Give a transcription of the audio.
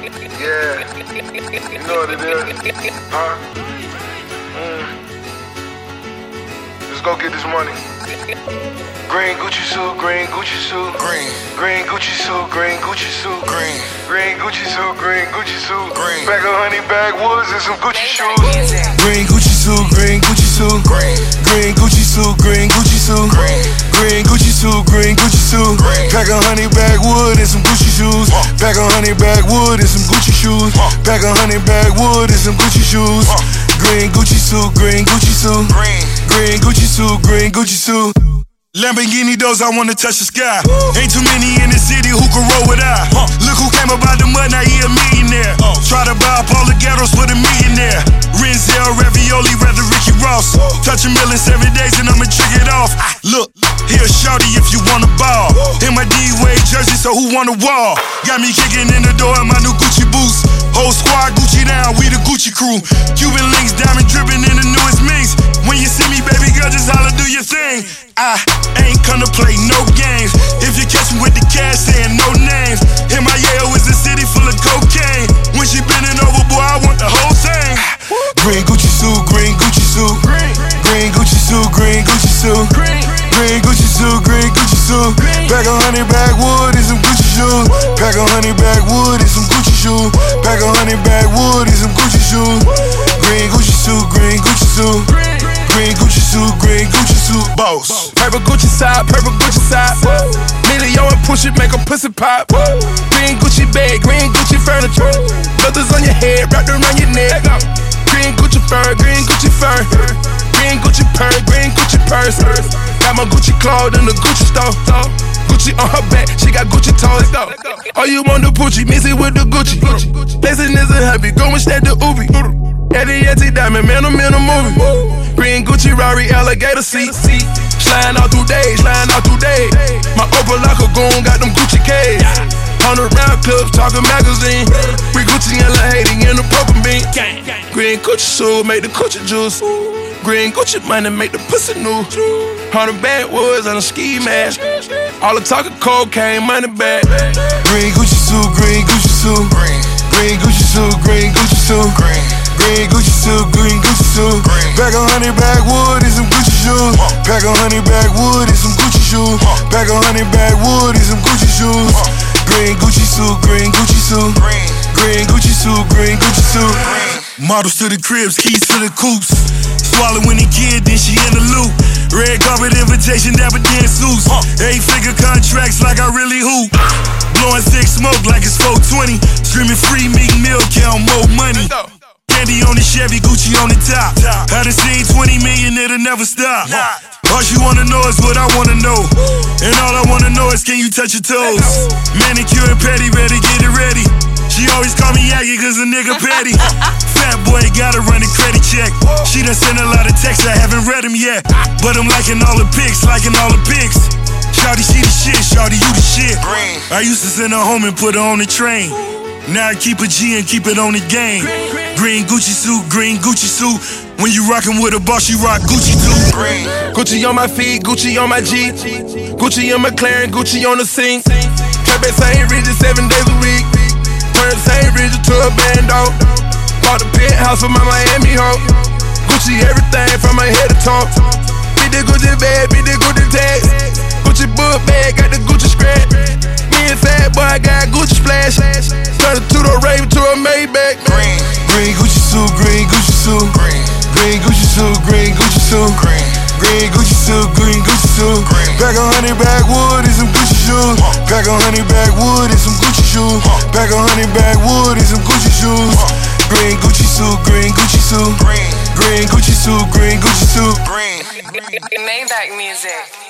Yeah, you know what it is, huh? Let's go get this money. Green Gucci suit, green Gucci suit, green Gucci suit, green Gucci suit, green Gucci suit, green Gucci suit, pack of honey backwoods and some Gucci shoes. Green Gucci suit, green Gucci suit, green Gucci suit, green Gucci suit, green Gucci suit, green Gucci suit, pack of honey backwood and some Gucci shoes. Pack of honey backwood and some Gucci shoes. Pack of honey backwood and some Gucci shoes. Green Gucci suit, green Gucci suit, green Gucci suit, green Gucci suit. Lamborghini doors, I wanna touch the sky. Ain't too many in the city who can roll with I. Look who came up out the mud, now he a millionaire. Try to buy up all the ghettos with a millionaire. Renzel, ravioli, rather Ricky Ross. Touching million 7 days and I'ma trick it off. Look, here shorty if you wanna ball. In my D-Wade jersey, so who wanna wall? Got me kicking in the door in my new Gucci boots. Whole squad Gucci down, we the Gucci crew. Cuban links, diamond dripping in the newest minks. When you see me, baby girl, just holla, do your thing. I ain't come to play no games. If you catch me with the cash, saying no names. MIA is a city full of cocaine. When she bending over, boy, I want the whole thing. Green Gucci suit, green Gucci suit, green Gucci suit, green Gucci suit, green Gucci suit, green Gucci suit. Pack of honey backwood and some Gucci shoes. Pack of honey backwood and some Gucci shoes. Pack of honey backwood and some Gucci shoes. Green Gucci suit, green Gucci suit. Green Gucci suit, green Gucci suit, boss. Purple Gucci side, Million and push it, make a pussy pop. Green Gucci bag, green Gucci furniture. Feathers on your head, wrapped around your neck. Green Gucci fur, green Gucci fur. Green Gucci purse, green Gucci purse. Got my Gucci clothes in the Gucci store. Gucci on her back, she got Gucci toes. Oh, you want the Gucci, mix it with the Gucci. Blazing is a hubby, go and snap the Ubi. Eddie Diamond, man, I'm in a movie. Green Gucci, Rari, alligator seat. Sliding all through days, sliding all through days. My Opal like a goon, got them Gucci K's. 100 round clubs, talking magazine. Free Gucci and La Haiti in the poker bean. Green Gucci suit, make the Gucci juice. Green Gucci money, make the pussy new. 100 backwoods and a ski mask. All the talk of cocaine, money back. Green Gucci suit, green Gucci suit. Green Gucci suit, green Gucci suit. Green Gucci suit, green Gucci suit. Pack of honey backwood and some Gucci shoes. Pack of honey backwood and some Gucci shoes. Pack of honey backwood and some Gucci shoes. Green Gucci suit, green Gucci suit. Green Gucci suit, green Gucci suit. Models to the cribs, keys to the coupes. Swallow when he kid, then she in the loop. Red carpet invitation, dapper dance suits. 8-figure contracts like I really hoop. Blowing thick smoke like it's 420. Screaming free Meek Mill, count more money. Candy on the Chevy, Gucci on the top. I done seen 20 million, it'll never stop. All she wanna know is what I wanna know. And all I wanna know is can you touch your toes? Manicure and petty, better get it ready. She always call me Aggie cause a nigga petty. Fat boy gotta run a credit check. She done sent a lot of texts, I haven't read them yet. But I'm liking all the pics, liking all the pics. Shawty, she the shit, shawty, you the shit. I used to send her home and put her on the train. Now I keep a G and keep it on the game. Green Gucci suit, green Gucci suit. When you rockin' with a boss, you rock Gucci too. Gucci on my feet, Gucci on my G. Gucci on McLaren, Gucci on the scene. Trap at St. Regis 7 days a week. Turn St. Regis to a bando. Bought a penthouse for my Miami hoe. Gucci everything from my head to toe. Beat the Gucci bag, beat the Gucci tags. Gucci book bag, got the Gucci scratch. Me and Fat Boy got Gucci splash. Turn it to the Raven to a Maybach. Green Gucci suit, green Gucci suit. Green Gucci suit, green Gucci suit. Green Gucci suit, green Gucci suit. Pack of honey backwood and some Gucci shoes. Pack of honey backwood and some Gucci shoes. Pack of honey backwood and some Gucci shoes. Green Gucci suit, green Gucci suit. Green Gucci suit, green Gucci suit. Maybach music.